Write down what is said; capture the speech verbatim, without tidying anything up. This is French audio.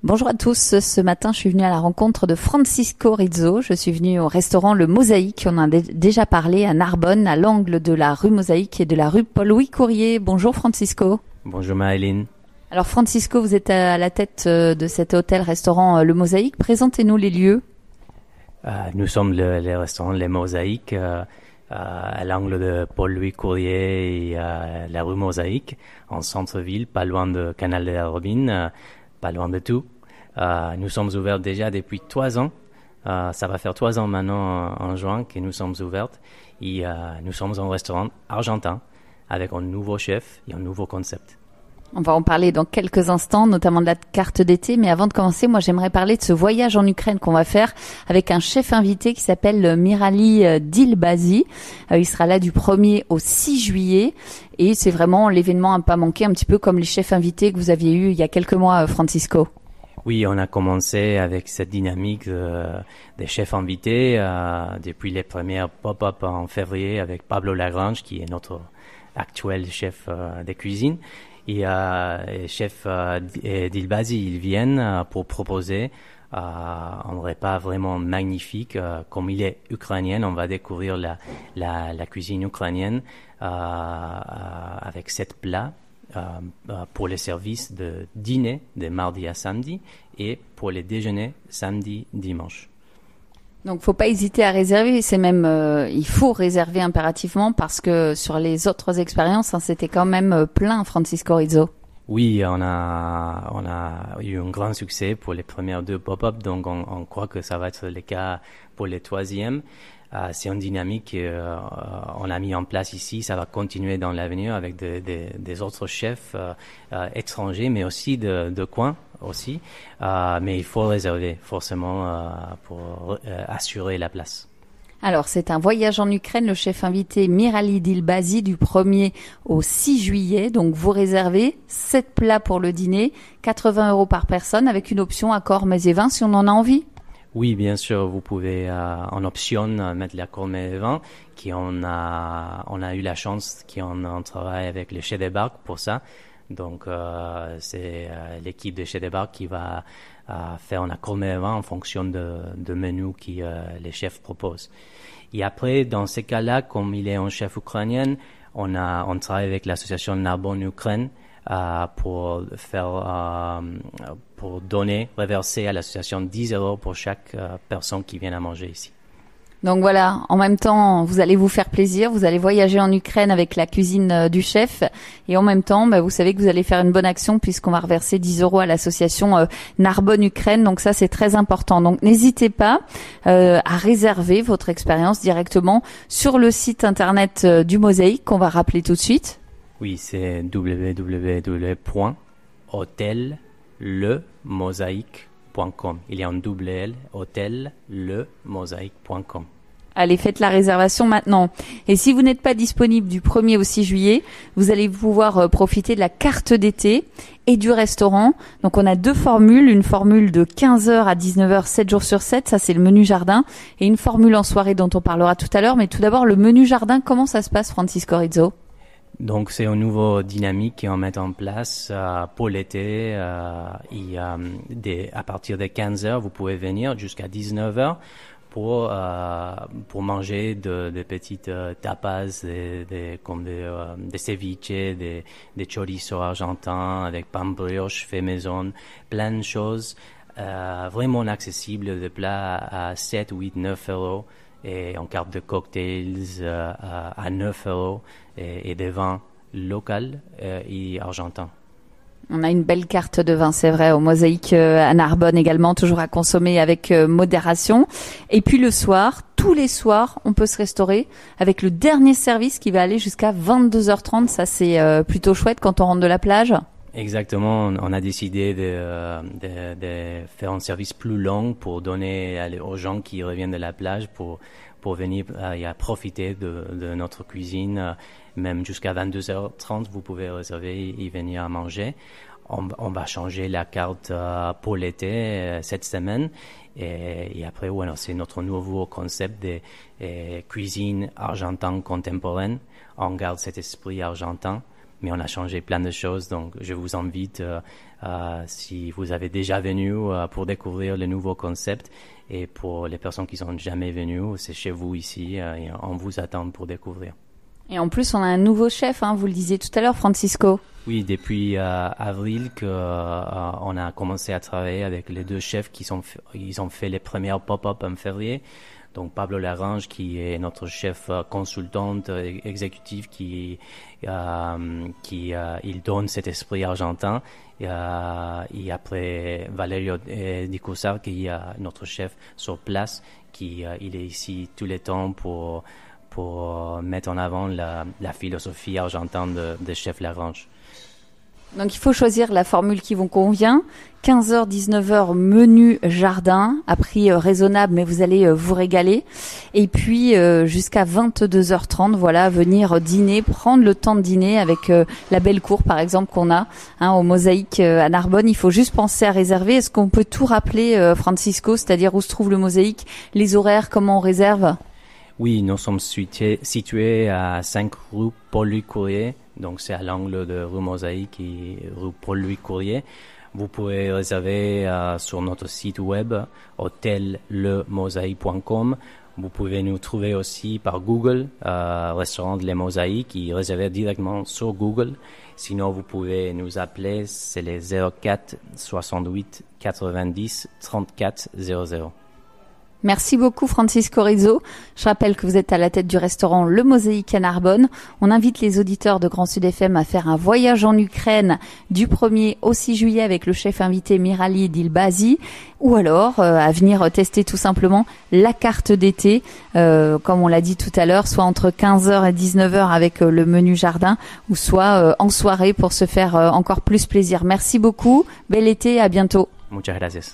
Bonjour à tous, ce matin je suis venue à la rencontre de Francisco Rizzo, je suis venue au restaurant Le Mosaïque, on en a d- déjà parlé à Narbonne, à l'angle de la rue Mosaïque et de la rue Paul-Louis Courier. Bonjour Francisco. Bonjour Maëline. Alors Francisco, vous êtes à la tête de cet hôtel-restaurant Le Mosaïque, présentez-nous les lieux. Euh, nous sommes le, le restaurant Les Mosaïques euh, euh, à l'angle de Paul-Louis Courier et euh, la rue Mosaïque, en centre-ville, pas loin de Canal de la Robine, euh, pas loin de tout. Euh, nous sommes ouverts déjà depuis trois ans. Euh, ça va faire trois ans maintenant en, en juin que nous sommes ouverts. Et euh, nous sommes un restaurant argentin avec un nouveau chef et un nouveau concept. On va en parler dans quelques instants, notamment de la carte d'été. Mais avant de commencer, moi, j'aimerais parler de ce voyage en Ukraine qu'on va faire avec un chef invité qui s'appelle Mirali Dilbazi. Euh, il sera là du premier au six juillet. Et c'est vraiment l'événement à ne pas manquer, un petit peu comme les chefs invités que vous aviez eus il y a quelques mois, Francisco. Oui, on a commencé avec cette dynamique de, des chefs invités euh, depuis les premières pop-up en février avec Pablo Lagrange, qui est notre actuel chef euh, de cuisine. Et, euh, et chef euh, Dilbazi, ils viennent euh, pour proposer euh, un repas vraiment magnifique. Euh, comme il est ukrainien, on va découvrir la, la, la cuisine ukrainienne euh, euh, avec sept plats euh, euh, pour les services de dîner de mardi à samedi et pour les déjeuners samedi, dimanche. Donc, faut pas hésiter à réserver. C'est même, euh, il faut réserver impérativement parce que sur les autres expériences, hein, c'était quand même euh, plein, Francisco Rizzo. Oui, on a, on a eu un grand succès pour les premières deux pop-up, donc on, on croit que ça va être le cas pour les troisièmes. Euh, c'est une dynamique qu'on a mis en place ici, ça va continuer dans l'avenir avec de, de, des autres chefs euh, euh, étrangers, mais aussi de, de coin aussi. Euh, mais il faut réserver forcément euh, pour euh, assurer la place. Alors, c'est un voyage en Ukraine. Le chef invité Mirali Dilbazi du premier au six juillet. Donc, vous réservez sept plats pour le dîner, quatre-vingts euros par personne avec une option accord mets et vins si on en a envie. Oui, bien sûr, vous pouvez euh, en option euh, mettre l'accord mets et vins, qui on a, on a eu la chance qu'on on travaille avec le Chez des Barques pour ça. Donc, euh, c'est euh, l'équipe de Chez des Barques qui va euh, faire un accord mets et vins en fonction de, de menus que euh, les chefs proposent. Et après, dans ces cas-là, comme il est un chef ukrainien, on a, on travaille avec l'association Narbonne Ukraine euh, pour faire, euh, pour donner, reverser à l'association dix euros pour chaque euh, personne qui vient à manger ici. Donc voilà, en même temps, vous allez vous faire plaisir, vous allez voyager en Ukraine avec la cuisine du chef et en même temps, bah, vous savez que vous allez faire une bonne action puisqu'on va reverser dix euros à l'association euh, Narbonne Ukraine. Donc ça, c'est très important. Donc n'hésitez pas euh, à réserver votre expérience directement sur le site internet euh, du Mosaïque qu'on va rappeler tout de suite. Oui, c'est w w w point hôtel le mosaïque point com. Il y a un double L, hôtel le mosaïque point com. Allez, faites la réservation maintenant. Et si vous n'êtes pas disponible du premier au six juillet, vous allez pouvoir euh, profiter de la carte d'été et du restaurant. Donc, on a deux formules. Une formule de quinze heures à dix-neuf heures, sept jours sur sept. Ça, c'est le menu jardin. Et une formule en soirée dont on parlera tout à l'heure. Mais tout d'abord, le menu jardin, comment ça se passe, Francisco Rizzo? Donc, c'est une nouvelle dynamique qu'on met en place euh, pour l'été. Euh, et, euh, des, à partir de quinze heures, vous pouvez venir jusqu'à dix-neuf heures. Pour, euh, pour manger de, de petites euh, tapas, des, des, comme des, euh, des ceviches, des, des chorizos argentins avec pain brioche fait maison, plein de choses euh, vraiment accessibles, des plats à sept, huit, neuf euros et en carte de cocktails euh, à neuf euros et, et des vins locaux euh, et argentins. On a une belle carte de vin, c'est vrai, au Mosaïque euh, à Narbonne également, toujours à consommer avec euh, modération. Et puis le soir, tous les soirs, on peut se restaurer avec le dernier service qui va aller jusqu'à vingt-deux heures trente. Ça, c'est euh, plutôt chouette quand on rentre de la plage. Exactement, on a décidé de, de, de faire un service plus long pour donner aux gens qui reviennent de la plage pour, pour venir et à profiter de, de notre cuisine. Même jusqu'à vingt-deux heures trente, vous pouvez réserver et venir à manger. On, on va changer la carte euh, pour l'été euh, cette semaine. Et, et après, voilà, c'est notre nouveau concept de euh, cuisine argentine contemporaine. On garde cet esprit argentin mais on a changé plein de choses. Donc, je vous invite, euh, euh, si vous avez déjà venu, euh, pour découvrir le nouveau concept. Et pour les personnes qui sont jamais venues, c'est chez vous ici, euh, et on vous attend pour découvrir. Et en plus, on a un nouveau chef, hein, vous le disiez tout à l'heure, Francisco. Oui, depuis euh, avril que euh, on a commencé à travailler avec les deux chefs qui sont ils ont fait les premières pop-up en février. Donc Pablo Lagrange, qui est notre chef euh, consultante euh, exécutif, qui euh, qui euh, il donne cet esprit argentin. Et, euh, et après Valerio Di Cussar, qui est notre chef sur place, qui euh, il est ici tous les temps pour pour mettre en avant la, la philosophie argentine de, de chef Lagrange. Donc il faut choisir la formule qui vous convient. quinze heures, dix-neuf heures, menu jardin, à prix euh, raisonnable, mais vous allez euh, vous régaler. Et puis euh, jusqu'à vingt-deux heures trente, voilà, venir dîner, prendre le temps de dîner avec euh, la belle cour, par exemple, qu'on a hein, au Mosaïque euh, à Narbonne. Il faut juste penser à réserver. Est-ce qu'on peut tout rappeler, euh, Francisco, c'est-à-dire où se trouve le Mosaïque, les horaires, comment on réserve? Oui, nous sommes situés, situés à cinq rue Paul-Louis Courrier. Donc, c'est à l'angle de rue Mosaïque et rue Paul-Louis Courrier. Vous pouvez réserver euh, sur notre site web hôtel le mosaïque point com. Vous pouvez nous trouver aussi par Google, euh, restaurant Les Mosaïques, et réserver directement sur Google. Sinon, vous pouvez nous appeler, c'est les zéro quatre soixante-huit quatre-vingt-dix trente-quatre zéro zéro. Merci beaucoup Francisco Rizzo. Je rappelle que vous êtes à la tête du restaurant Le Mosaïque à Narbonne. On invite les auditeurs de Grand Sud F M à faire un voyage en Ukraine du premier au six juillet avec le chef invité Mirali Dilbazi, ou alors euh, à venir tester tout simplement la carte d'été, euh, comme on l'a dit tout à l'heure, soit entre quinze heures et dix-neuf heures avec euh, le menu jardin, ou soit euh, en soirée pour se faire euh, encore plus plaisir. Merci beaucoup, bel été, à bientôt. Muchas gracias.